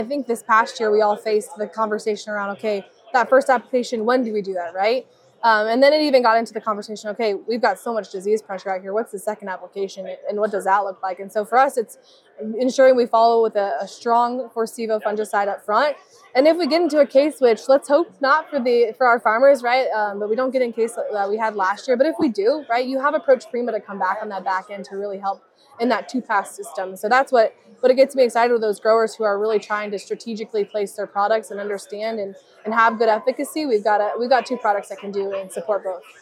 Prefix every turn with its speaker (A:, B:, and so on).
A: I think this past year we all faced the conversation around, okay, that first application, when do we do that, right? And then it even got into the conversation, okay, we've got so much disease pressure out here. What's the second application and what does that look like? And so for us, it's ensuring we follow with a strong Forcivo fungicide up front. And if we get into a case, which let's hope not for our farmers, right? But we don't get in case that we had last year. But if we do, right, you have Approach Prima to come back on that back end to really help in that 2-pass system. So that's what it gets me excited with those growers who are really trying to strategically place their products and understand and have good efficacy. We've got 2 products that can do and support both.